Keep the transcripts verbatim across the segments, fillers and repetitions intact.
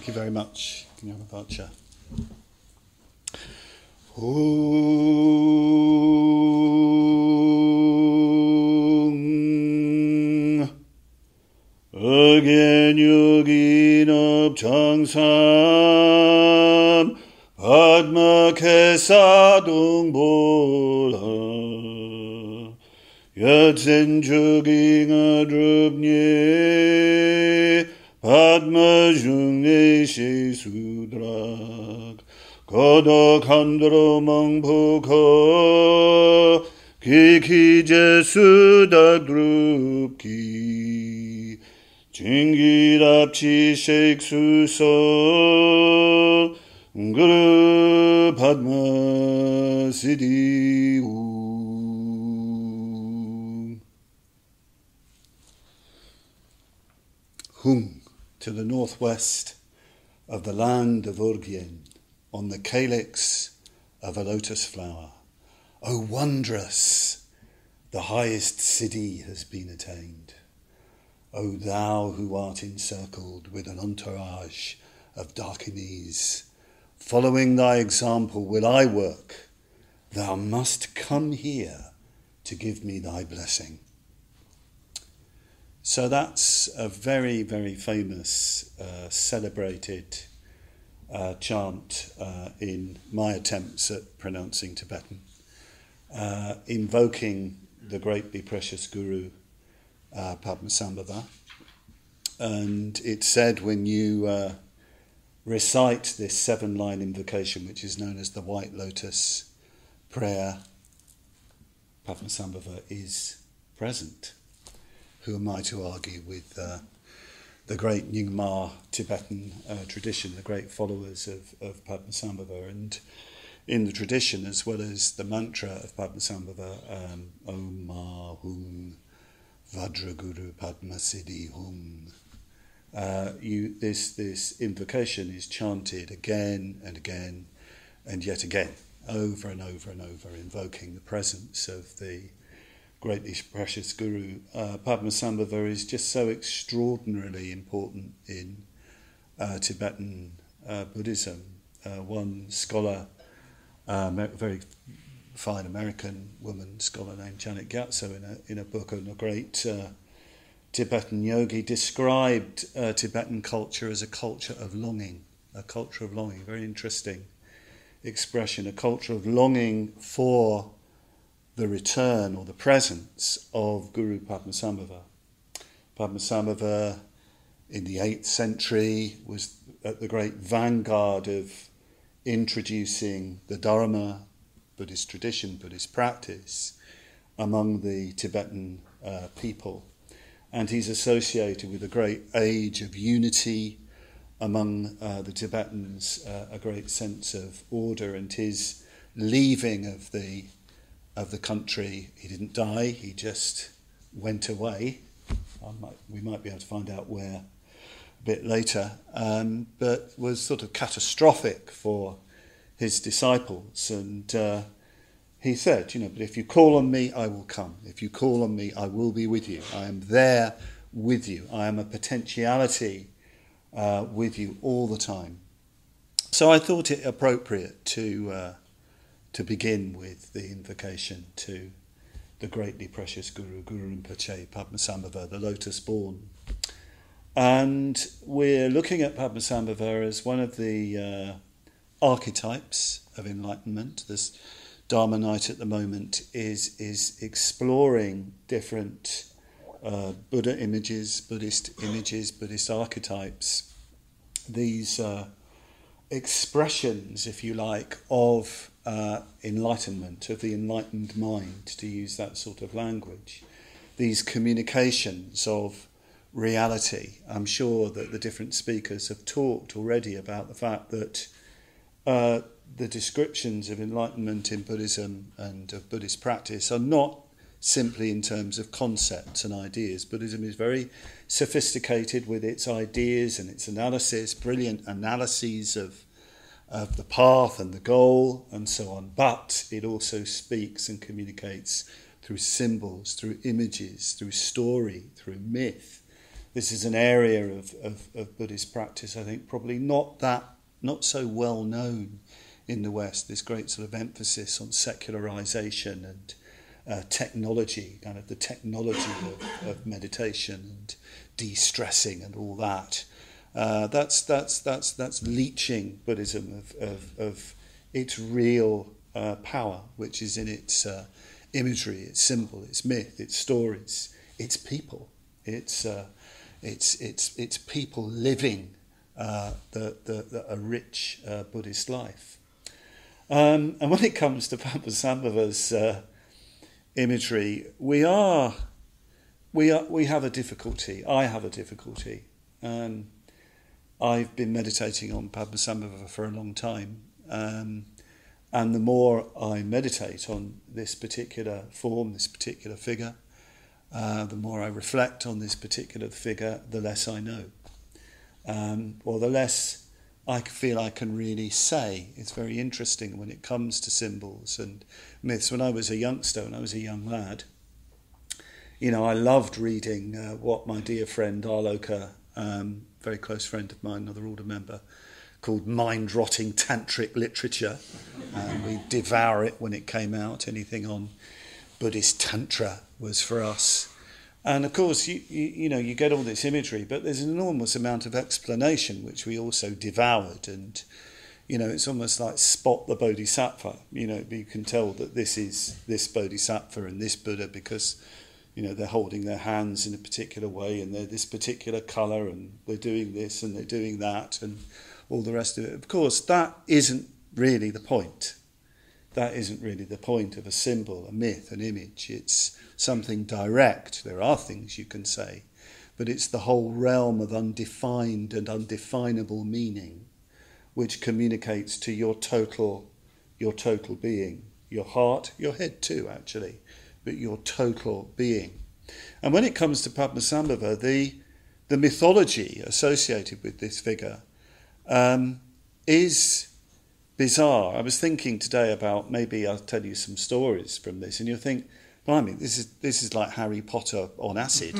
you very much, Gnanapacha. Om Again Yogi Nabchangsam Padma Kesadung Bola Yatsen Joging Adrubnye Padma Jungne She Sudrak Kodo Kandro Mangpuko Kiki Jesudak Drupki Chingirapchi Sheikh Suso Guru Padma Siddhi Hung, to the northwest of the land of Urgyen, on the calyx of a lotus flower. O wondrous, the highest Siddhi has been attained. O thou who art encircled with an entourage of Dakinis, following thy example will I work. Thou must come here to give me thy blessing. So that's a very, very famous, uh, celebrated uh, chant uh, in my attempts at pronouncing Tibetan, uh, invoking the greatly precious Guru, uh, Padmasambhava. And it's said when you uh, recite this seven-line invocation, which is known as the White Lotus prayer, Padmasambhava is present. Who am I to argue with uh, the great Nyingma Tibetan uh, tradition, the great followers of, of Padmasambhava, and in the tradition as well as the mantra of Padmasambhava, um, Om Ma Hum Vajraguru Padma Siddhi Hum. Uh, you, this, this invocation is chanted again and again and yet again, over and over and over, invoking the presence of the greatly precious Guru. uh, Padmasambhava is just so extraordinarily important in uh, Tibetan uh, Buddhism. Uh, one scholar, uh, a very fine American woman scholar named Janet Gyatso, in a in a book on a great uh, Tibetan yogi, described uh, Tibetan culture as a culture of longing, a culture of longing. Very interesting expression, a culture of longing for the return or the presence of Guru Padmasambhava. Padmasambhava in the eighth century was at the great vanguard of introducing the Dharma, Buddhist tradition, Buddhist practice among the Tibetan uh, people. And he's associated with a great age of unity among uh, the Tibetans, uh, a great sense of order, and his leaving of the of the country. He didn't die, he just went away. I might, we might be able to find out where a bit later, um, but was sort of catastrophic for his disciples. And uh, he said, you know, but if you call on me, I will come. If you call on me, I will be with you. I am there with you. I am a potentiality uh, with you all the time. So I thought it appropriate to uh, to begin with the invocation to the greatly precious Guru, Guru Rinpoche, Padmasambhava, the lotus born. And we're looking at Padmasambhava as one of the uh, archetypes of enlightenment. This Dharma Night at the moment is, is exploring different uh, Buddha images, Buddhist images, Buddhist archetypes, these uh, expressions, if you like, of uh, enlightenment, of the enlightened mind, to use that sort of language. These communications of reality. I'm sure that the different speakers have talked already about the fact that uh, the descriptions of enlightenment in Buddhism and of Buddhist practice are not simply in terms of concepts and ideas. Buddhism is very sophisticated with its ideas and its analysis, brilliant analyses of of the path and the goal and so on, but it also speaks and communicates through symbols, through images, through story, through myth, this is an area of, of, of Buddhist practice, I think, probably not that, not so well known in the West, this great sort of emphasis on secularization and uh, technology, kind of the technology of, of meditation and de-stressing and all that. Uh, that's that's that's that's leaching Buddhism of of, of its real uh, power, which is in its uh, imagery, its symbol, its myth, its stories, its people. It's uh, it's it's it's people living uh, the, the the a rich uh, Buddhist life. Um, and when it comes to Padmasambhava's uh, imagery, we are we are we have a difficulty. I have a difficulty. Um, I've been meditating on Padmasambhava for a long time, um, and the more I meditate on this particular form, this particular figure, uh, the more I reflect on this particular figure, the less I know, um, or the less I feel I can really say. It's very interesting when it comes to symbols and myths. When I was a youngster, when I was a young lad, you know, I loved reading uh, what my dear friend Arloka, um, very close friend of mine, another order member, called mind-rotting tantric literature. And we devour it when it came out. Anything on Buddhist tantra was for us. And of course, you, you, you know, you get all this imagery, but there's an enormous amount of explanation, which we also devoured. And, you know, it's almost like spot the Bodhisattva. You know, you can tell that this is this Bodhisattva and this Buddha because, you know, they're holding their hands in a particular way and they're this particular colour and they're doing this and they're doing that and all the rest of it. Of course, that isn't really the point. That isn't really the point of a symbol, a myth, an image. It's something direct. There are things you can say, but it's the whole realm of undefined and undefinable meaning which communicates to your total, your total being, your heart, your head too, actually, but your total being. And when it comes to Padmasambhava, the the mythology associated with this figure um, is bizarre. I was thinking today about, maybe I'll tell you some stories from this, and you'll think, blimey, this is this is like Harry Potter on acid.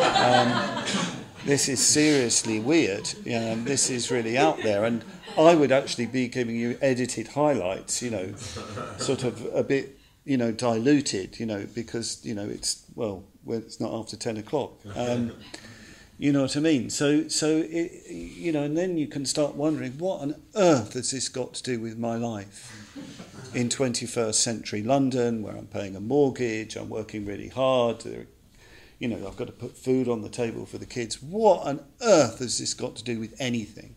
um, this is seriously weird. Um, this is really out there, and I would actually be giving you edited highlights, you know, sort of a bit, you know, diluted, you know, because, you know, it's, well, it's not after ten o'clock. Um, you know what I mean? So, so it, you know, and then you can start wondering, what on earth has this got to do with my life in twenty-first century London, where I'm paying a mortgage, I'm working really hard, you know, I've got to put food on the table for the kids. What on earth has this got to do with anything?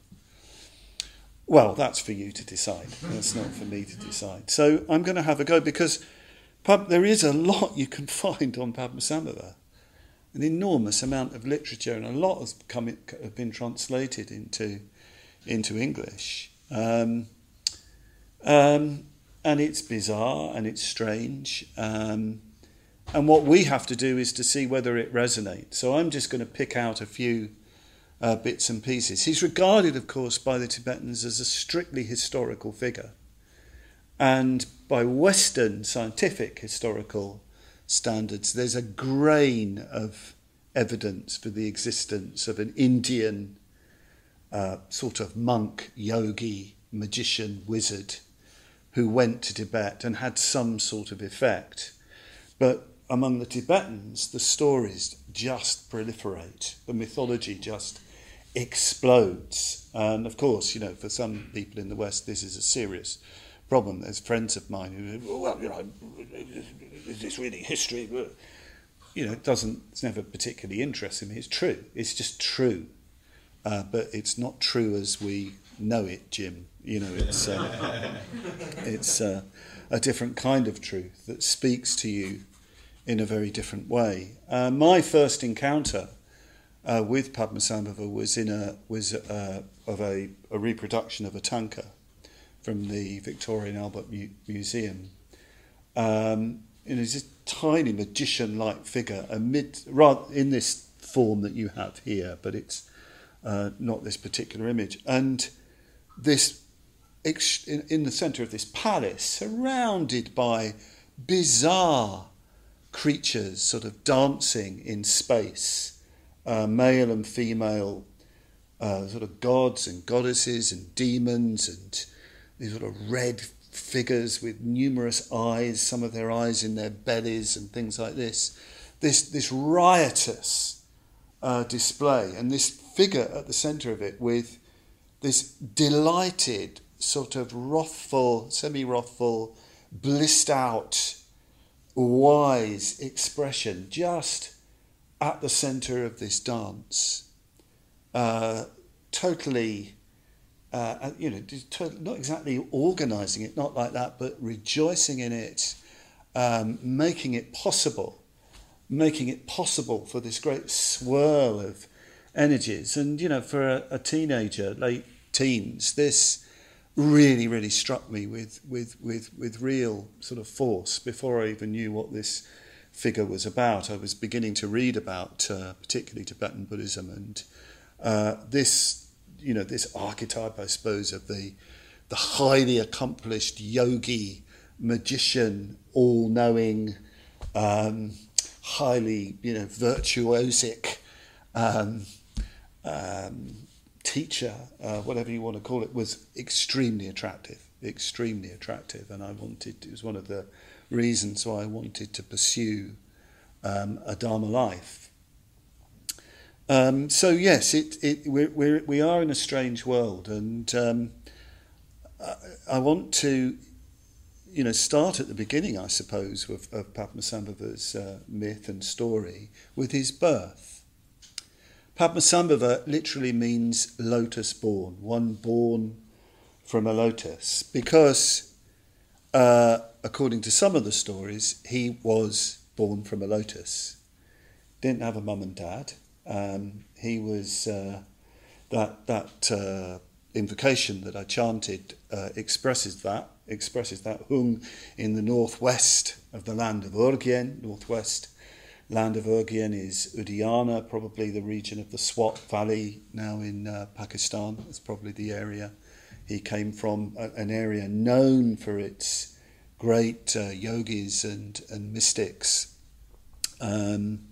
Well, that's for you to decide. That's not for me to decide. So I'm going to have a go, because there is a lot you can find on Padmasambhava. An enormous amount of literature, and a lot has come, have been translated into into English. Um, um, and it's bizarre and it's strange. Um, and what we have to do is to see whether it resonates. So I'm just going to pick out a few uh, bits and pieces. He's regarded, of course, by the Tibetans as a strictly historical figure. And by Western scientific historical standards, there's a grain of evidence for the existence of an Indian uh, sort of monk, yogi, magician, wizard who went to Tibet and had some sort of effect. But among the Tibetans, the stories just proliferate. The mythology just explodes. And of course, you know, for some people in the West, this is a serious problem. There's friends of mine who, well, you know, is this really history? You know, it doesn't, it's never particularly interesting me. It's true. It's just true. Uh, but it's not true as we know it, Jim. You know, it's uh, it's uh, a different kind of truth that speaks to you in a very different way. Uh, my first encounter uh, with Padmasambhava was in a was uh, of a, a reproduction of a tanka from the Victoria and Albert Mu- Museum. Um, you know, he's this tiny magician-like figure amid, rather in this form that you have here, but it's uh, not this particular image. And this ex- in, in the centre of this palace, surrounded by bizarre creatures, sort of dancing in space, uh, male and female uh, sort of gods and goddesses and demons, and these sort of red figures with numerous eyes, some of their eyes in their bellies and things like this. This, this riotous uh, display, and this figure at the centre of it with this delighted, sort of wrathful, semi-wrathful, blissed out, wise expression just at the centre of this dance. Uh, totally, uh, you know, not exactly organising it, not like that, but rejoicing in it, um, making it possible, making it possible for this great swirl of energies. And, you know, for a, a teenager, late teens, this really, really struck me with, with, with, with real sort of force before I even knew what this figure was about. I was beginning to read about uh, particularly Tibetan Buddhism, and uh, this, you know, this archetype, I suppose, of the the highly accomplished yogi, magician, all-knowing, um, highly, you know, virtuosic um, um, teacher, uh, whatever you want to call it, was extremely attractive, extremely attractive, and I wanted, it was one of the reasons why I wanted to pursue um, a Dharma life. Um, so yes, it, it, we're, we're, we are in a strange world, and um, I, I want to, you know, start at the beginning, I suppose, of, of Padmasambhava's uh, myth and story with his birth. Padmasambhava literally means lotus born, one born from a lotus, because uh, according to some of the stories, he was born from a lotus. Didn't have a mum and dad. Um, he was uh, that that uh, invocation that I chanted uh, expresses that expresses that hung in the northwest of the land of Urgyen. Northwest land of Urgyen is Udayana, probably the region of the Swat Valley now in uh, Pakistan. That's probably the area he came from, an area known for its great uh, yogis and, and mystics. Um,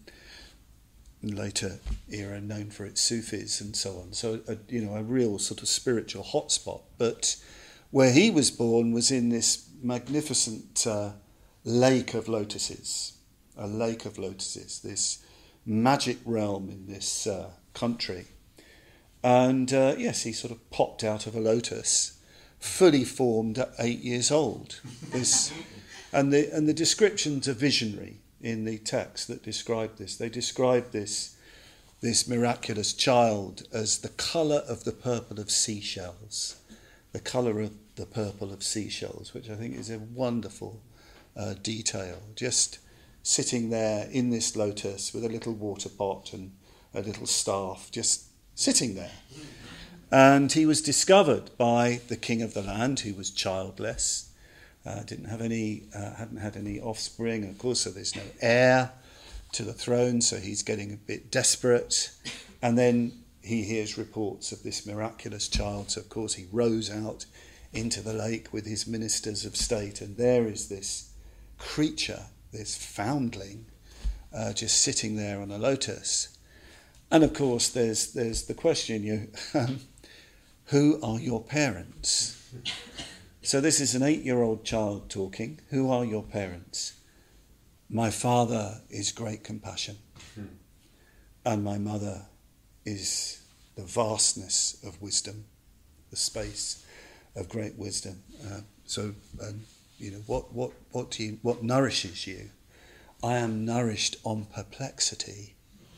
later era known for its Sufis and so on. So, a, you know, a real sort of spiritual hotspot. But where he was born was in this magnificent uh, lake of lotuses. A lake of lotuses, this magic realm in this uh, country. And uh, yes, he sort of popped out of a lotus, fully formed at eight years old. This, and the and the descriptions are visionary in the text that describe this. They describe this this miraculous child as the colour of the purple of seashells, the colour of the purple of seashells, which I think is a wonderful uh, detail. Just sitting there in this lotus with a little water pot and a little staff, just sitting there. And he was discovered by the king of the land, who was childless, uh, didn't have any, uh, hadn't had any offspring. And of course, so there's no heir to the throne, so he's getting a bit desperate. And then he hears reports of this miraculous child. So of course, he rows out into the lake with his ministers of state, and there is this creature, this foundling, uh, just sitting there on a lotus. And of course, there's there's the question: you, um, who are your parents? So this is an eight-year-old child talking. Who are your parents? My father is great compassion, hmm. and my mother is the vastness of wisdom, the space of great wisdom. Uh, so. Um, You know, what what what do you what nourishes you? I am nourished on perplexity.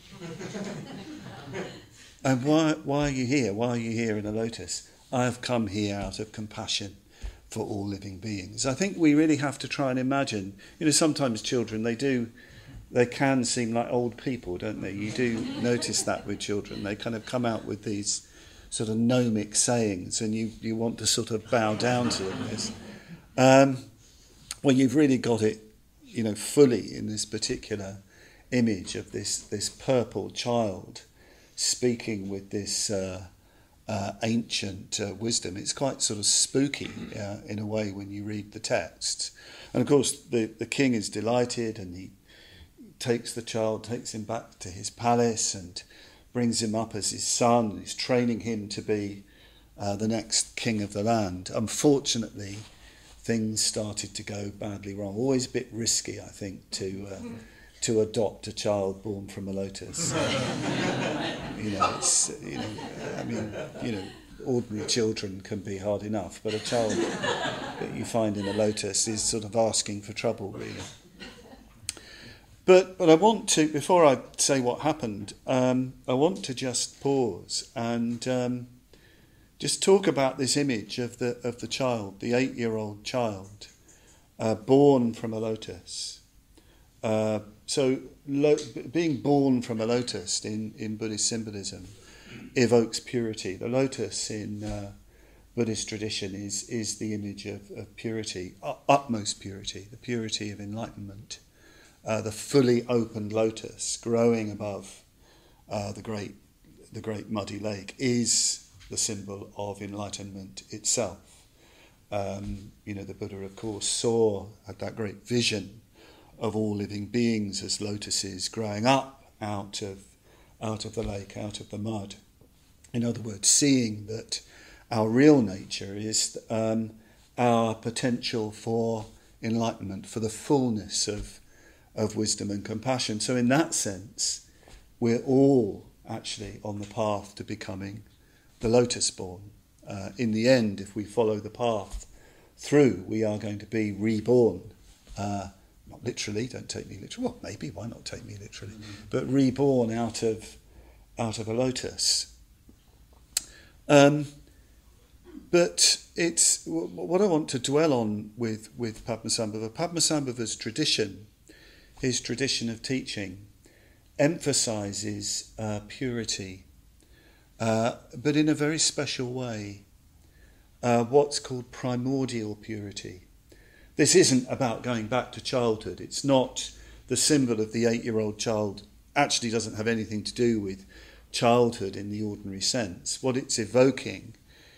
And why why are you here? Why are you here in a lotus? I have come here out of compassion for all living beings. I think we really have to try and imagine. You know, sometimes children, they do, they can seem like old people, don't they? You do notice that with children. They kind of come out with these sort of gnomic sayings, and you, you want to sort of bow down to them. It's, Um, well, you've really got it, you know, fully in this particular image of this this purple child speaking with this uh, uh, ancient uh, wisdom. It's quite sort of spooky uh, in a way when you read the text. And of course, the, the king is delighted, and he takes the child, takes him back to his palace, and brings him up as his son, is training him to be uh, the next king of the land. Unfortunately, things started to go badly wrong. Always a bit risky, I think, to uh, to adopt a child born from a lotus. you know, it's you know, I mean, you know, ordinary children can be hard enough, but a child that you find in a lotus is sort of asking for trouble, really. But but I want to, before I say what happened, um, I want to just pause and um, just talk about this image of the of the child, the eight-year-old child, uh, born from a lotus. Uh, so lo- being born from a lotus in, in Buddhist symbolism evokes purity. The lotus in uh, Buddhist tradition is is the image of, of purity, uh, utmost purity, the purity of enlightenment. Uh, the fully opened lotus growing above uh, the great the great muddy lake is the symbol of enlightenment itself. Um, you know, the Buddha, of course, saw, had that great vision of all living beings as lotuses growing up out of out of the lake, out of the mud. In other words, seeing that our real nature is um, our potential for enlightenment, for the fullness of of wisdom and compassion. So in that sense, we're all actually on the path to becoming the lotus born. Uh, in the end, if we follow the path through, we are going to be reborn. Uh, not literally, don't take me literally. Well, maybe, why not take me literally? Mm-hmm. But reborn out of out of a lotus. Um, but it's what I want to dwell on with, with Padmasambhava. Padmasambhava's tradition, his tradition of teaching, emphasises uh, purity, uh, but in a very special way, uh, what's called primordial purity. This isn't about going back to childhood. It's not the symbol of the eight-year-old child, actually doesn't have anything to do with childhood in the ordinary sense. What it's evoking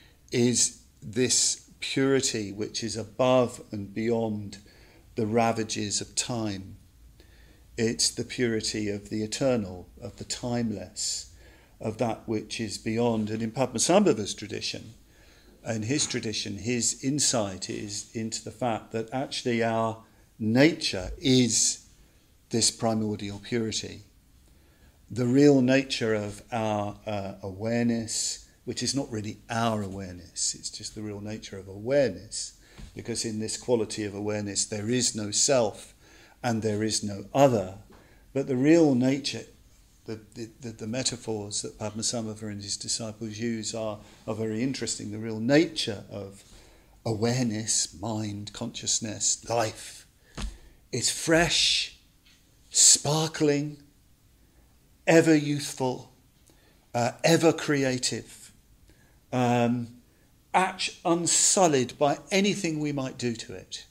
is this purity which is above and beyond the ravages of time. It's the purity of the eternal, of the timeless, of that which is beyond. And in Padmasambhava's tradition, in his tradition, his insight is into the fact that actually our nature is this primordial purity. The real nature of our uh, awareness, which is not really our awareness, it's just the real nature of awareness, because in this quality of awareness there is no self and there is no other. But the real nature, the, the, the metaphors that Padmasambhava and his disciples use are, are very interesting. The real nature of awareness, mind, consciousness, life is fresh, sparkling, ever youthful, uh, ever creative, um, act unsullied by anything we might do to it.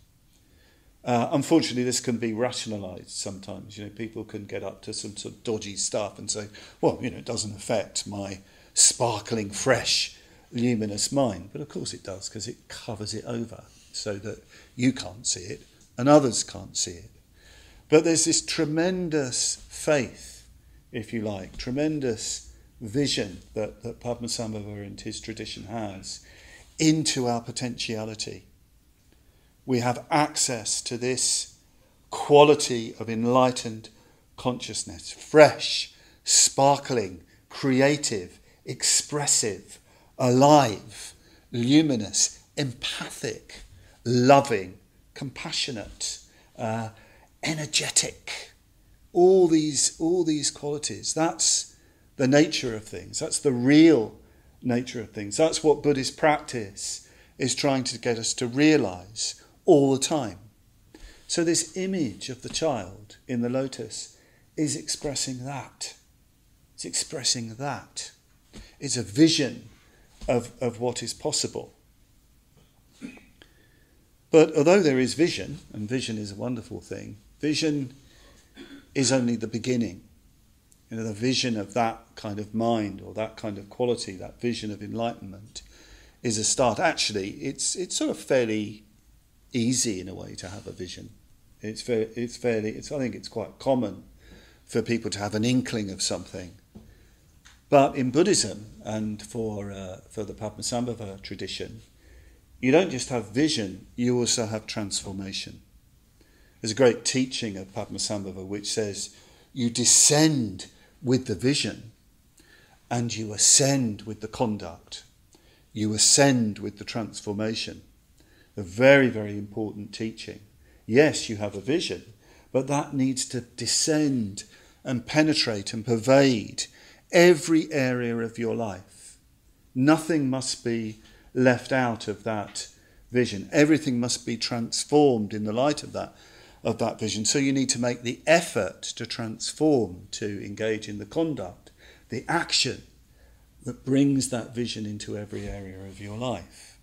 Uh, unfortunately, this can be rationalised sometimes. You know, people can get up to some sort of dodgy stuff and say, well, you know, it doesn't affect my sparkling, fresh, luminous mind. But of course it does, because it covers it over so that you can't see it and others can't see it. But there's this tremendous faith, if you like, tremendous vision that, that Padmasambhava and his tradition has into our potentiality. We have access to this quality of enlightened consciousness, fresh, sparkling, creative, expressive, alive, luminous, empathic, loving, compassionate, uh, energetic. All these, all these qualities. That's the nature of things. That's the real nature of things. That's what Buddhist practice is trying to get us to realise all the time. So this image of the child in the lotus is expressing that. It's expressing that. It's a vision of, of what is possible. But although there is vision, and vision is a wonderful thing, vision is only the beginning. You know, the vision of that kind of mind or that kind of quality, that vision of enlightenment is a start. Actually, it's it's sort of fairly easy in a way to have a vision. It's very, it's fairly, it's, I think it's quite common for people to have an inkling of something. But in Buddhism and for uh, for the Padmasambhava tradition, you don't just have vision, you also have transformation. There's a great teaching of Padmasambhava which says you descend with the vision and you ascend with the conduct. You ascend with the transformation. A very, very important teaching. Yes, you have a vision, but that needs to descend and penetrate and pervade every area of your life. Nothing must be left out of that vision. Everything must be transformed in the light of that of that vision. So you need to make the effort to transform, to engage in the conduct, the action that brings that vision into every area of your life.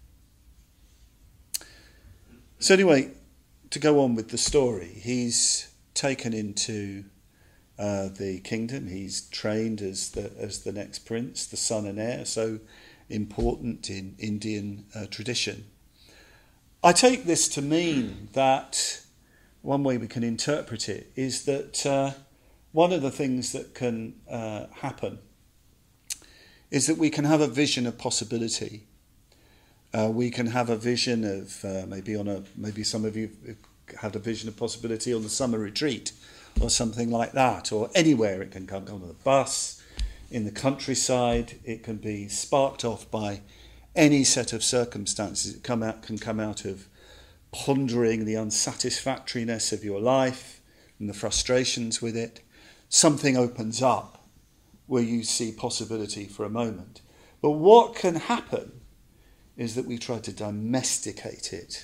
So anyway, to go on with the story, he's taken into uh, the kingdom. He's trained as the as the next prince, the son and heir, so important in Indian uh, tradition. I take this to mean that one way we can interpret it is that uh, one of the things that can uh, happen is that we can have a vision of possibility. Uh, we can have a vision of uh, maybe on a maybe some of you had a vision of possibility on the summer retreat or something like that, or anywhere. It can come on the bus, in the countryside. It can be sparked off by any set of circumstances. It come out can come out of pondering the unsatisfactoriness of your life and the frustrations with it. Something opens up where you see possibility for a moment. But what can happen is that we try to domesticate it.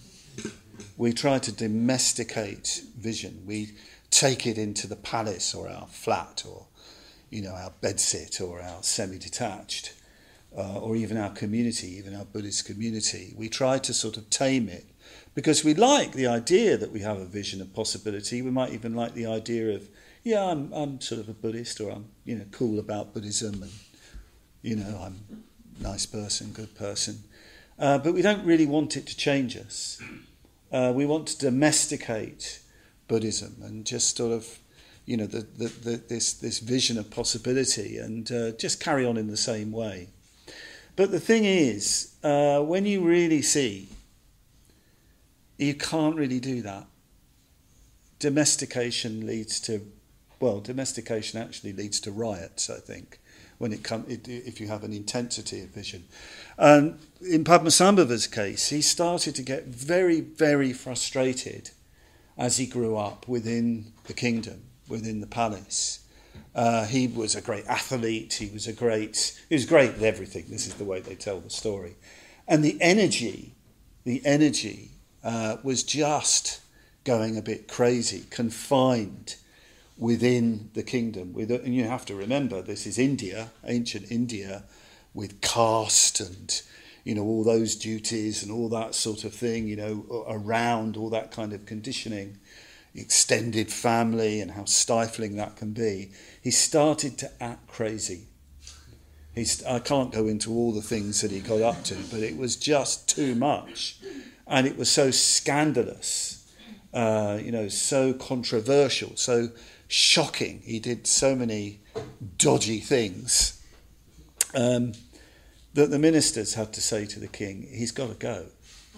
We try to domesticate vision. We take it into the palace or our flat or, you know, our bedsit or our semi-detached uh, or even our community, even our Buddhist community. We try to sort of tame it because we like the idea that we have a vision of possibility. We might even like the idea of, yeah, I'm I'm sort of a Buddhist, or I'm, you know, cool about Buddhism, and, you know, I'm a nice person, good person. Uh, but we don't really want it to change us. Uh, we want to domesticate Buddhism and just sort of, you know, the, the, the, this this vision of possibility, and uh, just carry on in the same way. But the thing is, uh, when you really see, you can't really do that. Domestication leads to, well, domestication actually leads to riots, I think, when it comes, if you have an intensity of vision. And in Padmasambhava's case, he started to get very, very frustrated as he grew up within the kingdom, within the palace. Uh, he was a great athlete. He was a great. He was great at everything. This is the way they tell the story, and the energy, the energy uh, was just going a bit crazy, confined within the kingdom. With, and you have to remember, this is India, ancient India, with caste and, you know, all those duties and all that sort of thing, you know, around all that kind of conditioning, extended family and how stifling that can be. He started to act crazy. He's, I can't go into all the things that he got up to, but it was just too much. And it was so scandalous, uh, you know, so controversial, so shocking. He did so many dodgy things um, that the ministers had to say to the king, he's got to go.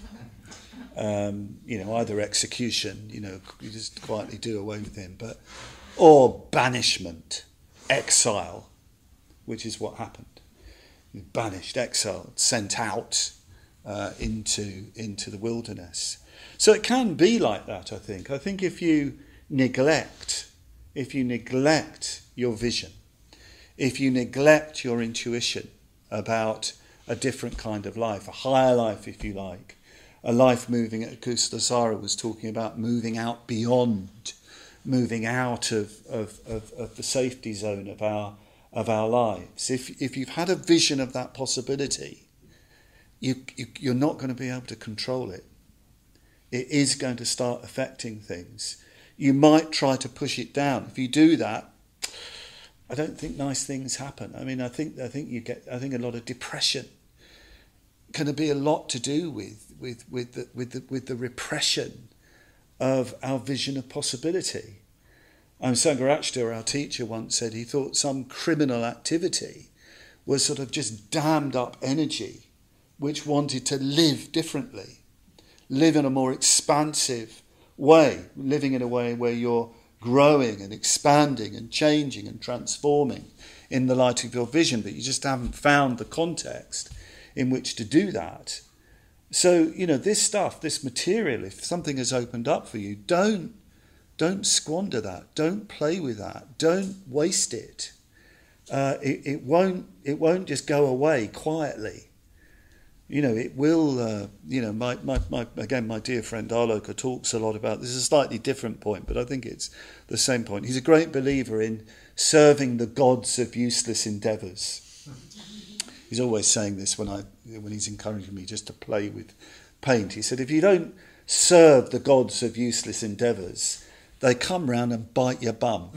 Um, you know, either execution, you know, you just quietly do away with him, but or banishment, exile, which is what happened. He was banished, exiled, sent out uh, into into the wilderness. So it can be like that, I think. I think if you neglect, if you neglect your vision, if you neglect your intuition about a different kind of life, a higher life, if you like, a life moving, Kustasara was talking about moving out beyond, moving out of, of, of, of the safety zone of our of our lives. If if you've had a vision of that possibility, you, you you're not going to be able to control it. It is going to start affecting things. You might try to push it down. If you do that, I don't think nice things happen. I mean, I think I think you get I think a lot of depression can be a lot to do with with with the with the with the repression of our vision of possibility. Um, Sangharakshita, our teacher, once said he thought some criminal activity was sort of just dammed up energy which wanted to live differently, live in a more expansive way, living in a way where you're growing and expanding and changing and transforming in the light of your vision, but you just haven't found the context in which to do that. So, you know, this stuff, this material, if something has opened up for you, don't don't squander that. Don't play with that. Don't waste it. Uh, it, it won't it won't just go away quietly. You know, it will, uh, you know, my, my, my again, my dear friend Arloka talks a lot about, this is a slightly different point, but I think it's the same point. He's a great believer in serving the gods of useless endeavours. He's always saying this when I when he's encouraging me just to play with paint. He said, if you don't serve the gods of useless endeavours, they come round and bite your bum.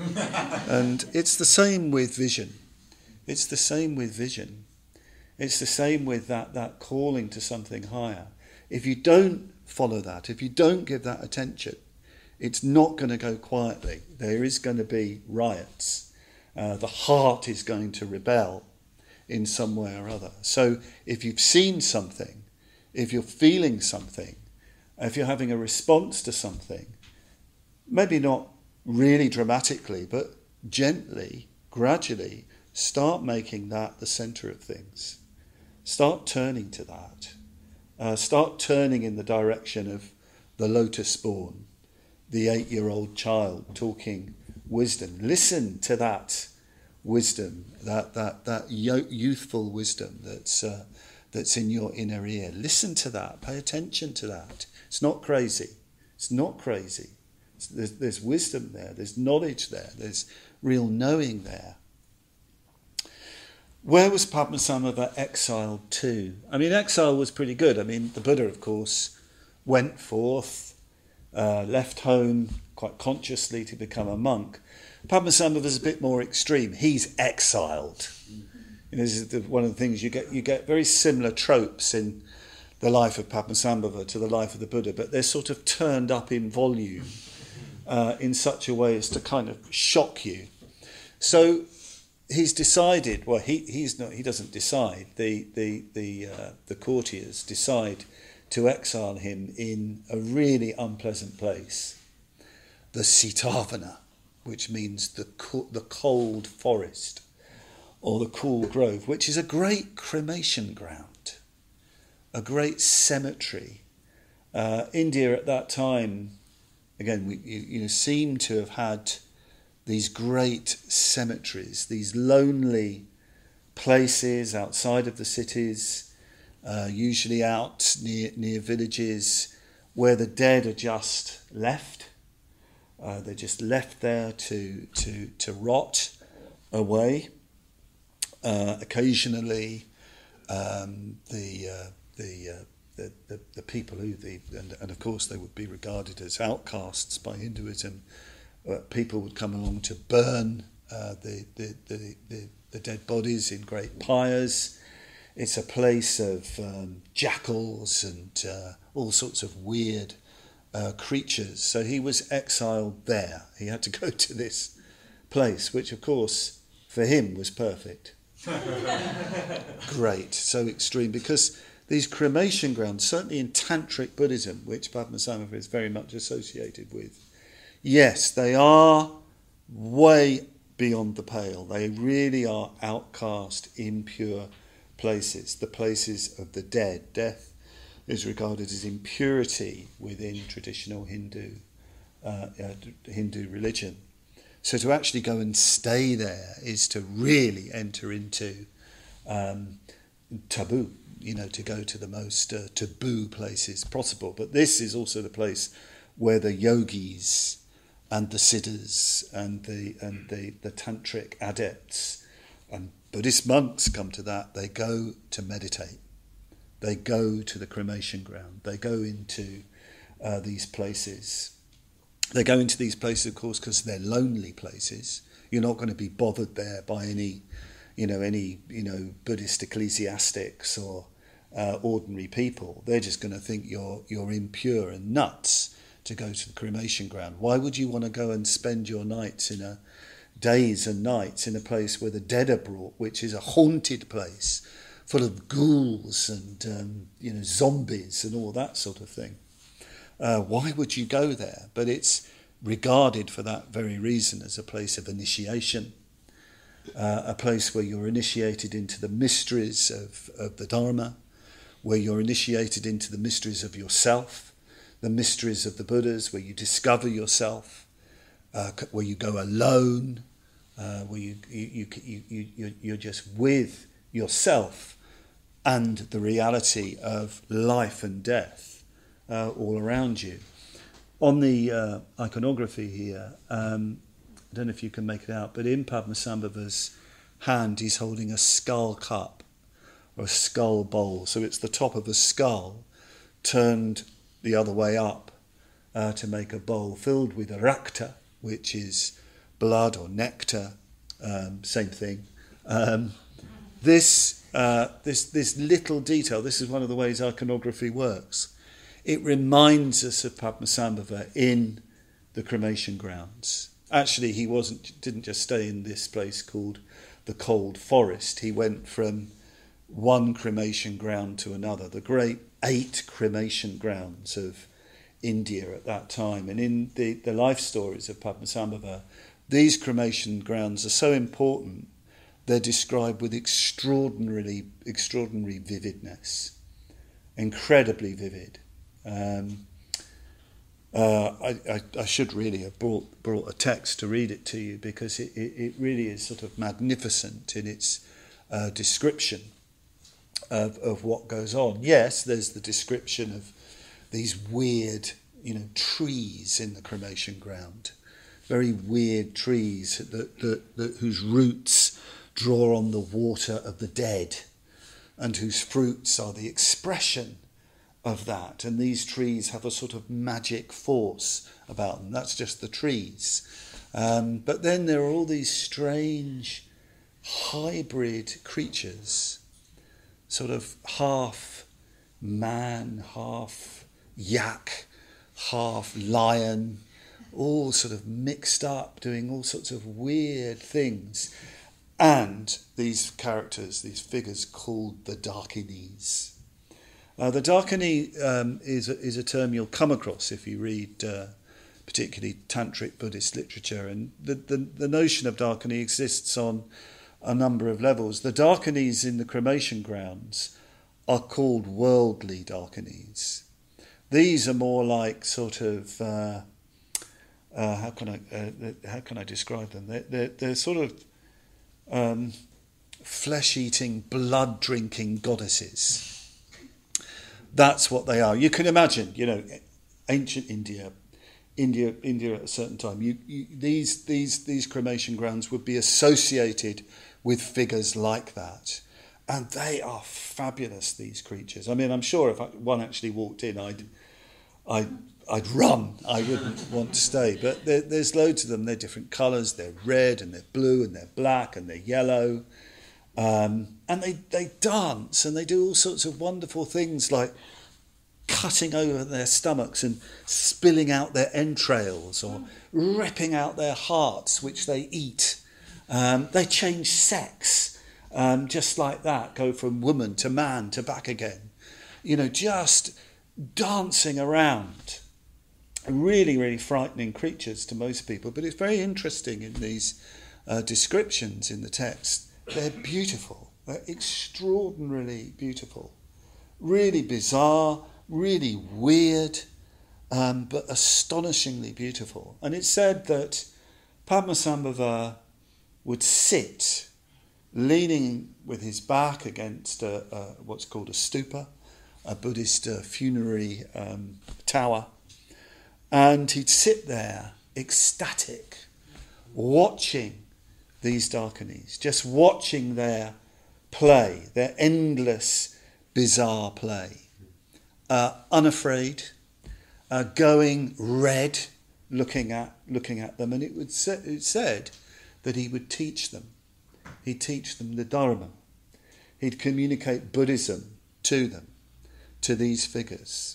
And it's the same with vision. It's the same with vision. It's the same with that, that calling to something higher. If you don't follow that, if you don't give that attention, it's not going to go quietly. There is going to be riots. Uh, the heart is going to rebel in some way or other. So if you've seen something, if you're feeling something, if you're having a response to something, maybe not really dramatically, but gently, gradually, start making that the centre of things. Start turning to that. Uh, start turning in the direction of the lotus born, the eight-year-old child talking wisdom. Listen to that wisdom, that that that youthful wisdom that's uh, that's in your inner ear. Listen to that. Pay attention to that. It's not crazy. It's not crazy. It's, there's, there's wisdom there. There's knowledge there. There's real knowing there. Where was Padmasambhava exiled to? I mean, exile was pretty good. I mean, the Buddha, of course, went forth, uh, left home quite consciously to become a monk. Padmasambhava is a bit more extreme. He's exiled. You know, this is the, one of the things you get. You get very similar tropes in the life of Padmasambhava to the life of the Buddha, but they're sort of turned up in volume uh, in such a way as to kind of shock you. So he's decided. Well, he he's not. He doesn't decide. The the the uh, the courtiers decide to exile him in a really unpleasant place, the Sitavana, which means the co- the cold forest, or the cool grove, which is a great cremation ground, a great cemetery. Uh, India at that time, again, we you, you know, seem to have had these great cemeteries, these lonely places outside of the cities, uh, usually out near near villages, where the dead are just left. Uh, they're just left there to to to rot away. Uh, occasionally, um, the, uh, the, uh, the the the people who the and, and of course they would be regarded as outcasts by Hinduism. Uh, people would come along to burn uh, the, the, the the the dead bodies in great pyres. It's a place of um, jackals and uh, all sorts of weird Uh, creatures. So he was exiled there. He had to go to this place, which of course for him was perfect. Great, so extreme, because these cremation grounds, certainly in Tantric Buddhism, which Padmasambhava is very much associated with, yes, they are way beyond the pale. They really are outcast, impure places, the places of the dead. Death is regarded as impurity within traditional Hindu uh, uh, Hindu religion. So to actually go and stay there is to really enter into um, taboo, you know, to go to the most uh, taboo places possible. But this is also the place where the yogis and the siddhas and the and the, the tantric adepts and Buddhist monks come to that. They go to meditate. They go to the cremation ground. They go into uh, these places. They go into these places, of course, because they're lonely places. You're not going to be bothered there by any, you know, any, you know, Buddhist ecclesiastics or uh, ordinary people. They're just going to think you're you're impure and nuts to go to the cremation ground? Why would you want to go and spend your nights in a days and nights in a place where the dead are brought, which is a haunted place full of ghouls and um, you know zombies and all that sort of thing? Uh, why would you go there? But it's regarded for that very reason as a place of initiation, uh, a place where you're initiated into the mysteries of, of the Dharma, where you're initiated into the mysteries of yourself, the mysteries of the Buddhas, where you discover yourself, uh, where you go alone, uh, where you, you, you, you, you, you're just with yourself and the reality of life and death uh, all around you. On the uh, iconography here, um, I don't know if you can make it out, but in Padmasambhava's hand he's holding a skull cup or a skull bowl. So it's the top of a skull turned the other way up uh, to make a bowl filled with rakta, which is blood or nectar, um, same thing. Um, this, uh, this, this little detail, this is one of the ways iconography works. It reminds us of Padmasambhava in the cremation grounds. Actually, he wasn't didn't just stay in this place called the Cold Forest. He went from one cremation ground to another, the great eight cremation grounds of India at that time. And in the, the life stories of Padmasambhava, these cremation grounds are so important, they're described with extraordinarily, extraordinary vividness, incredibly vivid. Um, uh, I, I, I should really have brought, brought a text to read it to you, because it, it, it really is sort of magnificent in its uh, description of, of what goes on. Yes, there's the description of these weird, you know, trees in the cremation ground, very weird trees that, that, that whose roots draw on the water of the dead, and whose fruits are the expression of that. And these trees have a sort of magic force about them. That's just the trees. Um, but then there are all these strange hybrid creatures, sort of half man, half yak, half lion, all sort of mixed up, doing all sorts of weird things. And these characters, these figures called the Dakinis. Uh, the Dakini um, is, a, is a term you'll come across if you read uh, particularly Tantric Buddhist literature. And the, the, the notion of Dakini exists on a number of levels. The Dakinis in the cremation grounds are called worldly Dakinis. These are more like sort of, uh, uh, how can I uh, how can I describe them? They're, they're, they're sort of um, flesh-eating, blood-drinking goddesses. That's what they are. You can imagine, you know, ancient India, India, India at a certain time. You, you, these these these cremation grounds would be associated with figures like that, and they are fabulous. These creatures. I mean, I'm sure if I, one actually walked in, I'd, I'd, I'd run. I wouldn't want to stay. But there, there's loads of them. They're different colours. They're red and they're blue and they're black and they're yellow. Um, and they, they dance and they do all sorts of wonderful things, like cutting over their stomachs and spilling out their entrails, or ripping out their hearts, which they eat. Um, they change sex, um, just like that, go from woman to man to back again. You know, just dancing around. Really, really frightening creatures to most people, but it's very interesting in these uh, descriptions in the text. They're beautiful. They're extraordinarily beautiful. Really bizarre, really weird, um, but astonishingly beautiful. And it's said that Padmasambhava would sit leaning with his back against a, a, what's called a stupa, a Buddhist uh, funerary um, tower, and he'd sit there ecstatic, watching these Dakinis, just watching their play, their endless, bizarre play. Uh, unafraid, uh, going red, looking at looking at them, and it would say, it said that he would teach them. He'd teach them the Dharma. He'd communicate Buddhism to them, to these figures.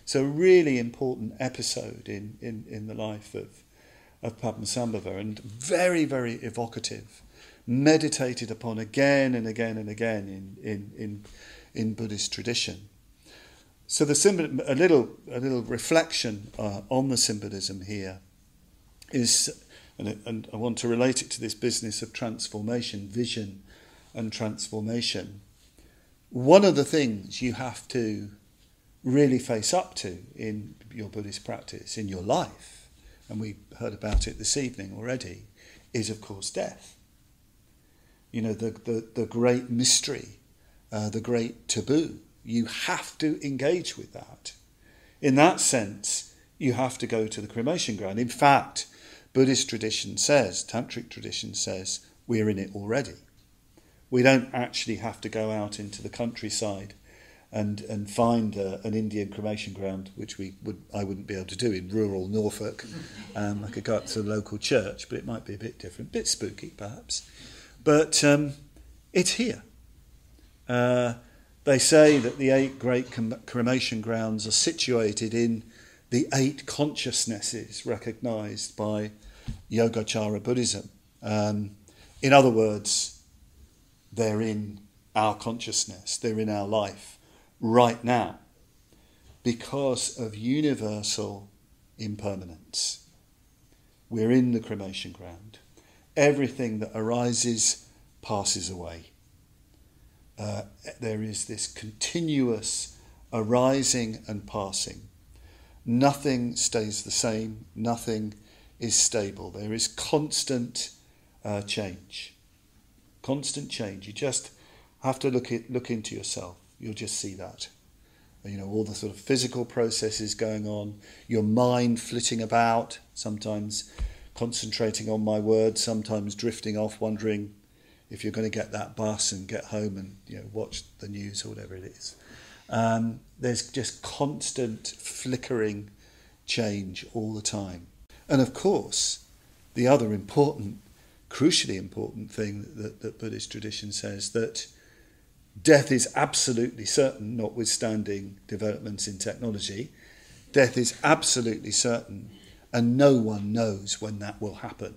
So a really important episode in, in, in the life of, of Padmasambhava, and very, very evocative, meditated upon again and again and again in, in, in, in Buddhist tradition. So the symbol, a little a little reflection uh, on the symbolism here is, and, it, and I want to relate it to this business of transformation, vision and transformation. One of the things you have to really face up to in your Buddhist practice, in your life, and we heard about it this evening already, is of course death. You know, the, the, the great mystery, uh, the great taboo. You have to engage with that. In that sense, you have to go to the cremation ground. In fact, Buddhist tradition says, Tantric tradition says, we're in it already. We don't actually have to go out into the countryside and and find uh, an Indian cremation ground, which we would I wouldn't be able to do in rural Norfolk. Um, I could go up to the local church, but it might be a bit different, a bit spooky perhaps. But um, it's here. Uh, they say that the eight great com- cremation grounds are situated in the eight consciousnesses recognised by Yogacara Buddhism. Um, in other words, they're in our consciousness, they're in our life right now because of universal impermanence. We're in the cremation ground. Everything that arises passes away. Uh, there is this continuous arising and passing. Nothing stays the same. Nothing is stable. There is constant uh, change. Constant change. You just have to look at, look into yourself. You'll just see that. You know, all the sort of physical processes going on, your mind flitting about, sometimes concentrating on my words, sometimes drifting off, wondering if you're going to get that bus and get home and, you know, watch the news or whatever it is. Um, there's just constant flickering change all the time. And of course, the other important, crucially important thing that, that Buddhist tradition says, that death is absolutely certain, notwithstanding developments in technology. Death is absolutely certain, and no one knows when that will happen.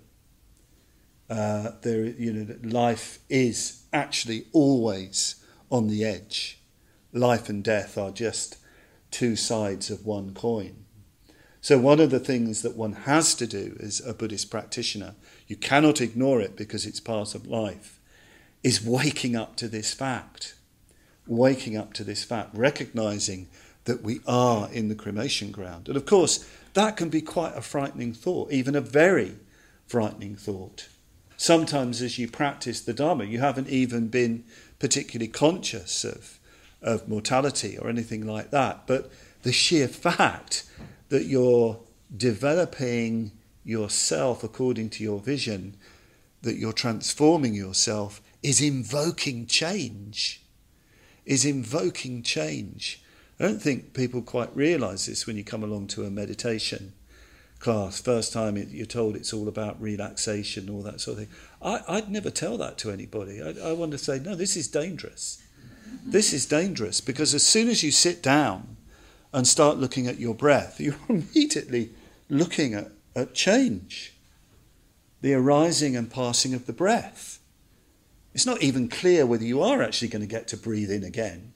Uh, there, you know, life is actually always on the edge. Life and death are just two sides of one coin. So one of the things that one has to do as a Buddhist practitioner, you cannot ignore it because it's part of life, is waking up to this fact. Waking up to this fact, recognising that we are in the cremation ground. And of course, that can be quite a frightening thought, even a very frightening thought. Sometimes as you practice the Dharma, you haven't even been particularly conscious of, of mortality or anything like that. But the sheer fact that you're developing yourself according to your vision, that you're transforming yourself, is invoking change. Is invoking change. I don't think people quite realise this when you come along to a meditation class. First time you're told it's all about relaxation, all that sort of thing. I, I'd never tell that to anybody. I, I want to say, no, this is dangerous. This is dangerous because as soon as you sit down and start looking at your breath, you're immediately looking at, at change. The arising and passing of the breath. It's not even clear whether you are actually going to get to breathe in again.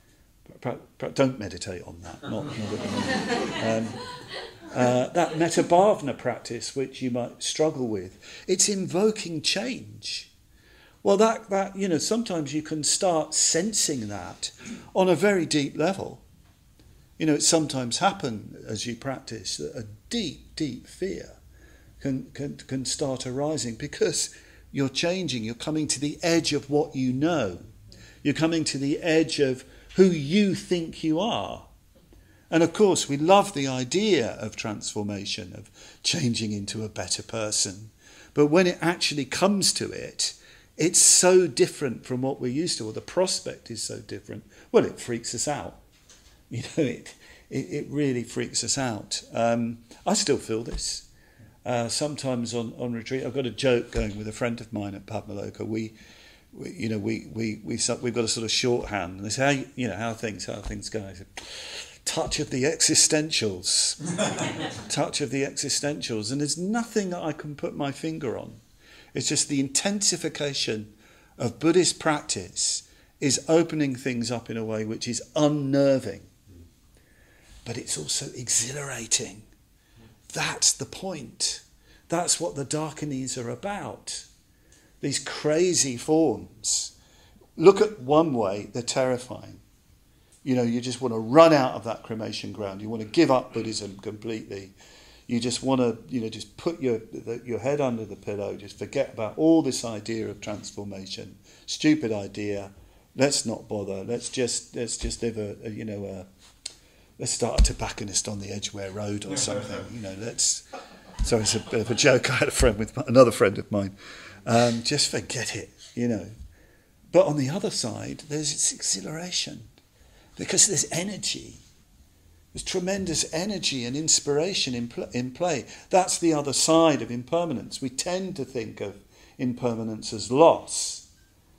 Don't meditate on that. Not, not at the moment. Um, uh, that metabhavana practice, which you might struggle with, it's invoking change. Well, that that you know, sometimes you can start sensing that on a very deep level. You know, it sometimes happens as you practice that a deep, deep fear can can can start arising because you're changing, you're coming to the edge of what you know. You're coming to the edge of who you think you are. And of course, we love the idea of transformation, of changing into a better person. But when it actually comes to it, it's so different from what we're used to, or the prospect is so different. Well, it freaks us out. You know, it it, it really freaks us out. Um, I still feel this. Uh, sometimes on, on retreat, I've got a joke going with a friend of mine at Padmaloka. We, we you know, we we we we've got a sort of shorthand, and they say, how, you know, how are things, how are things going? I said, touch of the existentials. touch of the existentials. And there's nothing that I can put my finger on. It's just the intensification of Buddhist practice is opening things up in a way which is unnerving. But it's also exhilarating. That's the point. That's what the Dakinis are about. These crazy forms. Look at one way, they're terrifying. You know, you just want to run out of that cremation ground. You want to give up Buddhism completely. You just want to, you know, just put your the, your head under the pillow. Just forget about all this idea of transformation. Stupid idea. Let's not bother. Let's just let's just live a, a you know a, let's start a tobacconist on the Edgware Road or something. You know, let's. So it's a bit of a joke. I had a friend with another friend of mine. Um, just forget it. You know. But on the other side, there's its exhilaration. Because there's energy. There's tremendous energy and inspiration in, pl- in play. That's the other side of impermanence. We tend to think of impermanence as loss.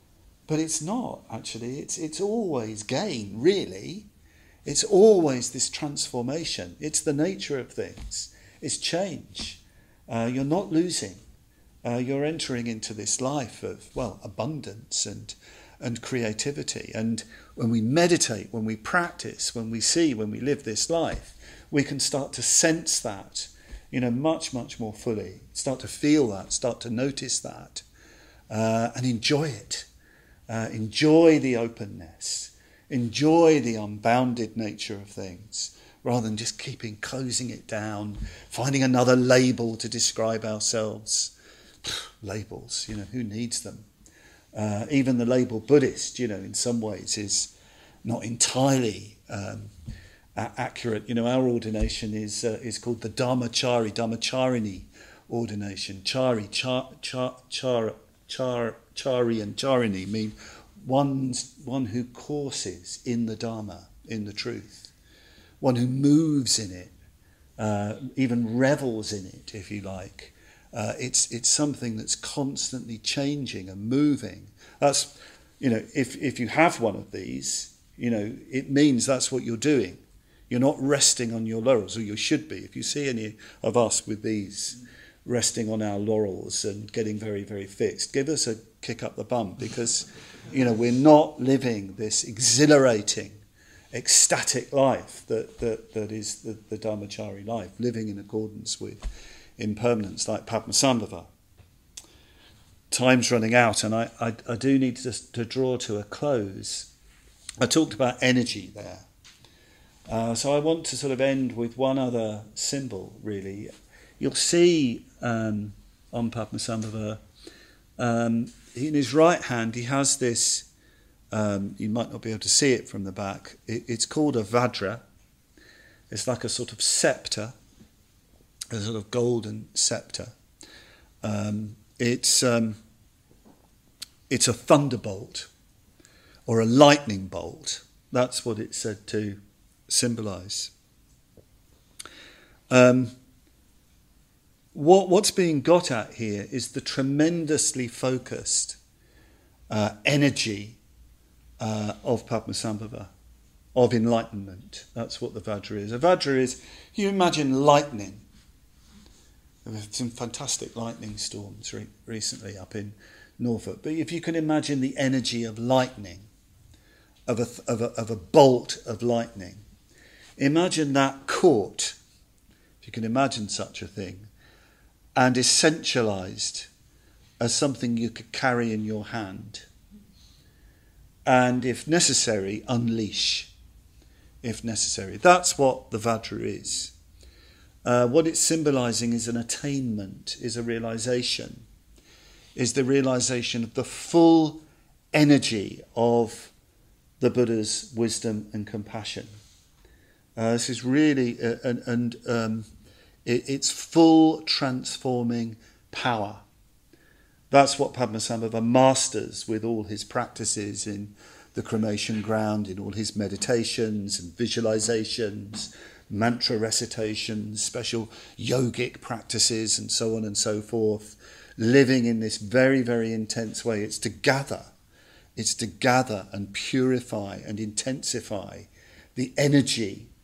But it's not, actually. It's, it's always gain, really. It's always this transformation. It's the nature of things. It's change. Uh, you're not losing. Uh, you're entering into this life of, well, abundance and and creativity. And when we meditate, when we practice, when we see, when we live this life, we can start to sense that, you know, much, much more fully. Start to feel that, start to notice that, uh, and enjoy it. Uh, enjoy the openness. Enjoy the unbounded nature of things, rather than just keeping closing it down, finding another label to describe ourselves. Labels, you know, who needs them? Uh, even the label Buddhist, you know, in some ways is not entirely um, a- accurate. You know, our ordination is uh, is called the Dharmachari, Dharmacharini ordination. Chari, char, char, char, char, chari and charini mean one's, one who courses in the Dharma, in the truth. One who moves in it, uh, even revels in it, if you like. Uh, it's it's something that's constantly changing and moving. That's, you know, if if you have one of these, you know, it means that's what you're doing. You're not resting on your laurels, or you should be. If you see any of us with these resting on our laurels and getting very, very fixed, give us a kick up the bum, because, you know, we're not living this exhilarating, ecstatic life that that, that is the, the Dharmachari life, living in accordance with impermanence, like Padmasambhava. Time's running out, and I, I, I do need to, to draw to a close. I talked about energy there. Uh, so I want to sort of end with one other symbol, really. You'll see um, on Padmasambhava, um, in his right hand, he has this, um, you might not be able to see it from the back, it, it's called a Vajra. It's like a sort of sceptre, a sort of golden sceptre. Um, it's um, it's a thunderbolt or a lightning bolt. That's what it's said to symbolise. Um, what what's being got at here is the tremendously focused uh, energy uh, of Padmasambhava, of enlightenment. That's what the Vajra is. A Vajra is, you imagine lightning. There were some fantastic lightning storms re- recently up in Norfolk. But if you can imagine the energy of lightning, of a, of a, of a bolt of lightning, imagine that caught, if you can imagine such a thing, and essentialised as something you could carry in your hand. And if necessary, unleash, if necessary. That's what the Vajra is. Uh, what it's symbolising is an attainment, is a realisation, is the realisation of the full energy of the Buddha's wisdom and compassion. Uh, this is really, uh, and, and um, it, it's full transforming power. That's what Padmasambhava masters with all his practices in the cremation ground, in all his meditations and visualizations, mantra recitations, special yogic practices, and so on and so forth, living in this very, very intense way. It's to gather, it's to gather and purify and intensify the energy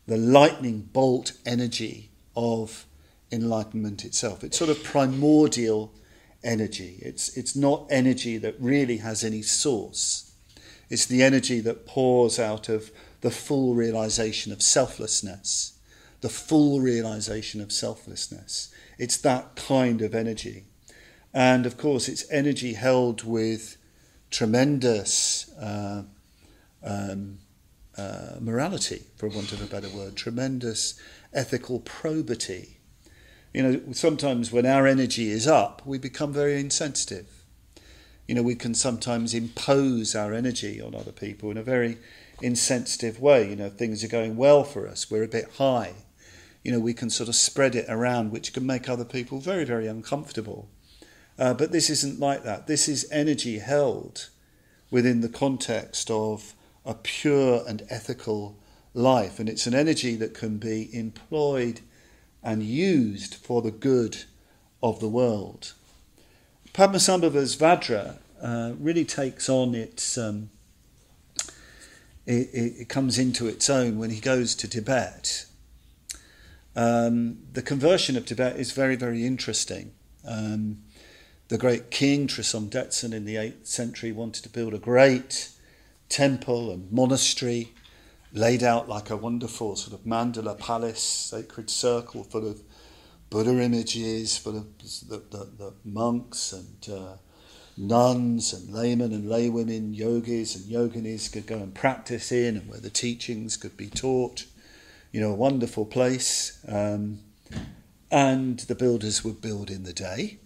the lightning bolt energy of enlightenment itself. It's sort of primordial energy. It's it's not energy that really has any source. It's the energy that pours out of the full realization of selflessness, the full realization of selflessness. It's that kind of energy. And of course, it's energy held with tremendous uh, um, uh, morality, for want of a better word, tremendous ethical probity. You know, sometimes when our energy is up, we become very insensitive. You know, we can sometimes impose our energy on other people in a very insensitive way. You know, if things are going well for us, we're a bit high. You know, we can sort of spread it around, which can make other people very, very uncomfortable. Uh, but this isn't like that. This is energy held within the context of a pure and ethical life. And it's an energy that can be employed and used for the good of the world. Padmasambhava's Vajra uh, really takes on its, um, it, it comes into its own when he goes to Tibet. Um, the conversion of Tibet is very, very interesting. Um, the great king Trisong Detsen in the eighth century wanted to build a great temple and monastery laid out like a wonderful sort of mandala palace, sacred circle full of Buddha images, full of the, the, the monks and uh, nuns and laymen and laywomen, yogis and yoginis could go and practice in, and where the teachings could be taught. You know, a wonderful place. Um, and the builders would build in the day.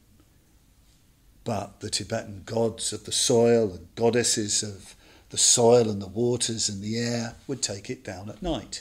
But the Tibetan gods of the soil and goddesses of the soil and the waters and the air would take it down at night.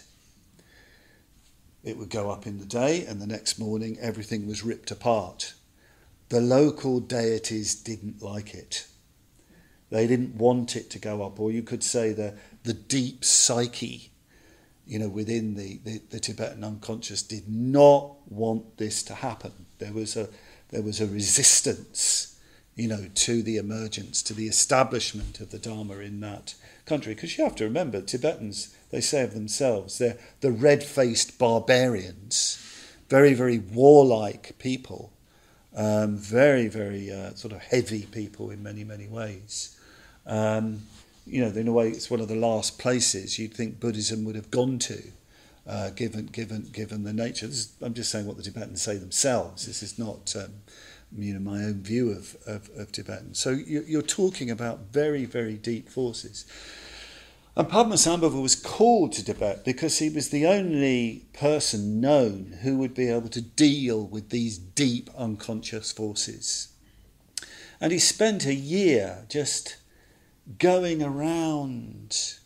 It would go up in the day, and the next morning everything was ripped apart. The local deities didn't like it. They didn't want it to go up, or you could say the, the deep psyche, you know, within the, the, the Tibetan unconscious did not want this to happen. There was a there was a resistance, you know, to the emergence, to the establishment of the Dharma in that country. Because you have to remember, Tibetans, they say of themselves, they're the red-faced barbarians, very, very warlike people, um, very, very uh, sort of heavy people in many, many ways. Um, you know, in a way, it's one of the last places you'd think Buddhism would have gone to, uh, given given given the nature. This is, I'm just saying what the Tibetans say themselves. This is not, um, you know, my own view of, of, of Tibetan. So you, you're talking about very, very deep forces. And Padmasambhava was called to Tibet because he was the only person known who would be able to deal with these deep unconscious forces. And he spent a year just going around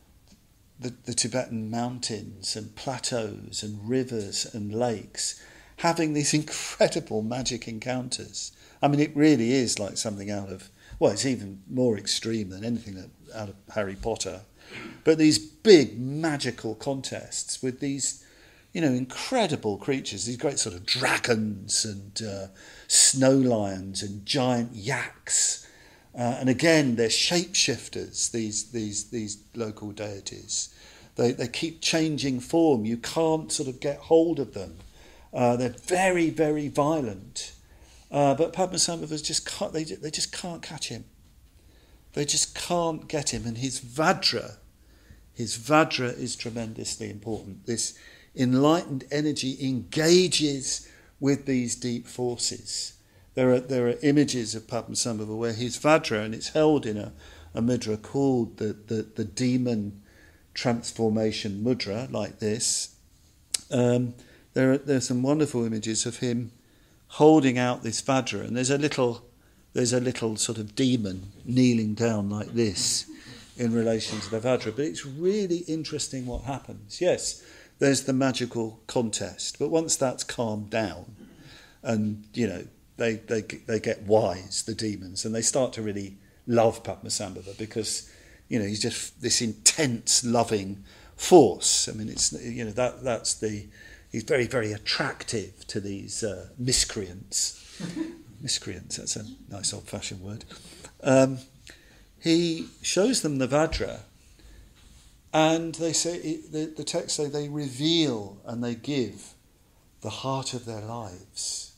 the, the Tibetan mountains and plateaus and rivers and lakes, having these incredible magic encounters. I mean, it really is like something out of, well, it's even more extreme than anything out of Harry Potter. But these big magical contests with these, you know, incredible creatures, these great sort of dragons and uh, snow lions and giant yaks. Uh, and again, they're shapeshifters, these these these local deities. They they keep changing form. You can't sort of get hold of them. Uh, they're very, very violent. Uh, but Padmasambhava just can't, they, they just can't catch him. They just can't get him. And his Vajra, his Vajra is tremendously important. This enlightened energy engages with these deep forces. There are there are images of Padmasambhava where his Vajra, and it's held in a, a mudra called the, the, the demon transformation mudra, like this. Um, there are there's some wonderful images of him holding out this Vajra, and there's a little there's a little sort of demon kneeling down like this in relation to the Vajra. But it's really interesting what happens. Yes, there's the magical contest, but once that's calmed down, and you know, they they they get wise, the demons, and they start to really love Padmasambhava because, you know, he's just this intense loving force. I mean, it's, you know, that that's the he's very, very attractive to these uh, miscreants. Miscreants, that's a nice old-fashioned word. Um, he shows them the Vajra, And they say, the, the text say they reveal and they give the heart of their lives.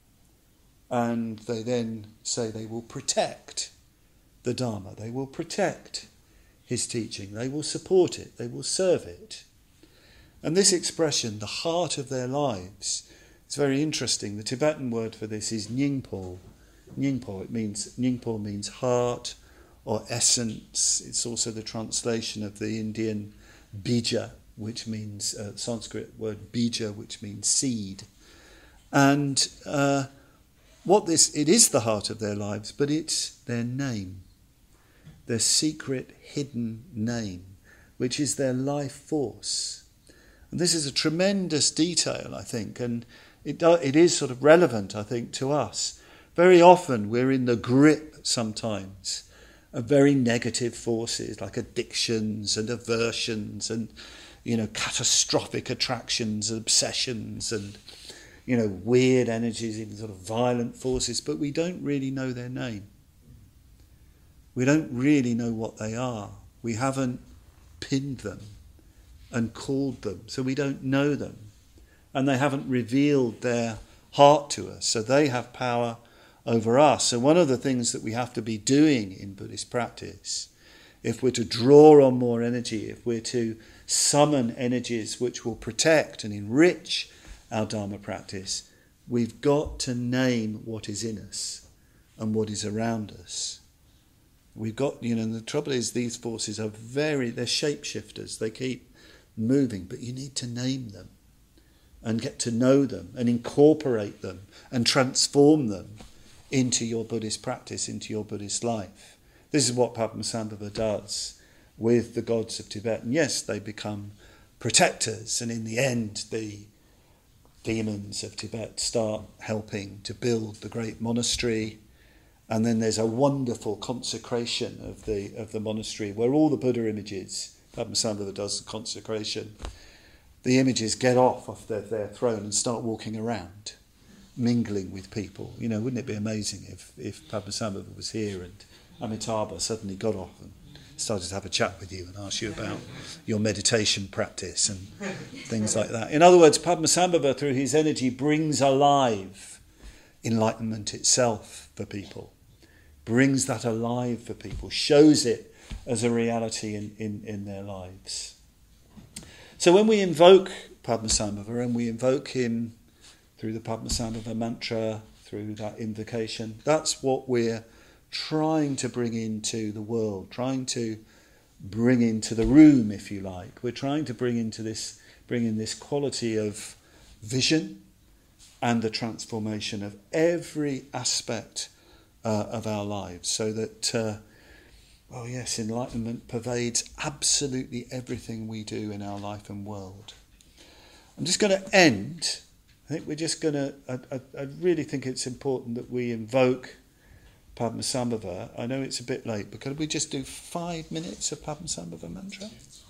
And they then say they will protect the Dharma, they will protect his teaching, they will support it, they will serve it. And this expression, the heart of their lives, is very interesting. The Tibetan word for this is Nyingpo. Nyingpo, it means, Nyingpo means heart or essence. It's also the translation of the Indian bija, which means, uh, Sanskrit word bija, which means seed. And uh, what this, it is the heart of their lives, but it's their name, their secret hidden name, which is their life force. And this is a tremendous detail, I think, and it do, it is sort of relevant, I think, to us. Very often we're in the grip sometimes of very negative forces like addictions and aversions and, you know, catastrophic attractions and obsessions and, you know, weird energies, even sort of violent forces, but we don't really know their name. We don't really know what they are. We haven't pinned them and called them, so we don't know them. And they haven't revealed their heart to us, so they have power over us. So one of the things that we have to be doing in Buddhist practice, if we're to draw on more energy, if we're to summon energies which will protect and enrich our Dharma practice, we've got to name what is in us and what is around us. We've got, you know, and the trouble is these forces are very, they're shapeshifters. They keep moving, but you need to name them and get to know them and incorporate them and transform them into your Buddhist practice, into your Buddhist life. This is what Padmasambhava does with the gods of Tibet. And yes, they become protectors, and in the end the demons of Tibet start helping to build the great monastery. And then there's a wonderful consecration of the of the monastery where all the Buddha images, Padmasambhava does the consecration, the images get off off their, their throne and start walking around, mingling with people. You know, wouldn't it be amazing if, if Padmasambhava was here and Amitabha suddenly got off and started to have a chat with you and ask you about your meditation practice and things like that. In other words, Padmasambhava, through his energy, brings alive enlightenment itself for people, brings that alive for people, shows it as a reality in, in, in their lives. So when we invoke Padmasambhava, and we invoke him through the Padmasambhava mantra, through that invocation, that's what we're trying to bring into the world, trying to bring into the room, if you like. We're trying to bring into this, bring in this quality of vision and the transformation of every aspect uh, of our lives, so that, uh, oh yes, enlightenment pervades absolutely everything we do in our life and world. I'm just going to end. I think we're just going to, I, I, I really think it's important that we invoke Padmasambhava. I know it's a bit late, but could we just do five minutes of Padmasambhava mantra?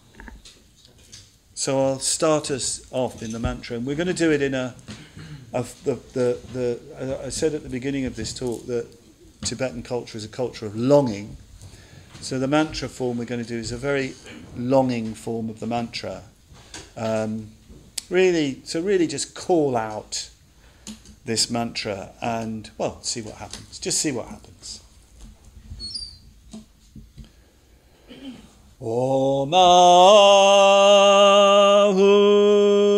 So I'll start us off in the mantra, and we're going to do it in a, of the, the, the, I said at the beginning of this talk that Tibetan culture is a culture of longing. So the mantra form we're going to do is a very longing form of the mantra. Um, really, so really just call out this mantra and, well, see what happens. Just see what happens. Om Ahu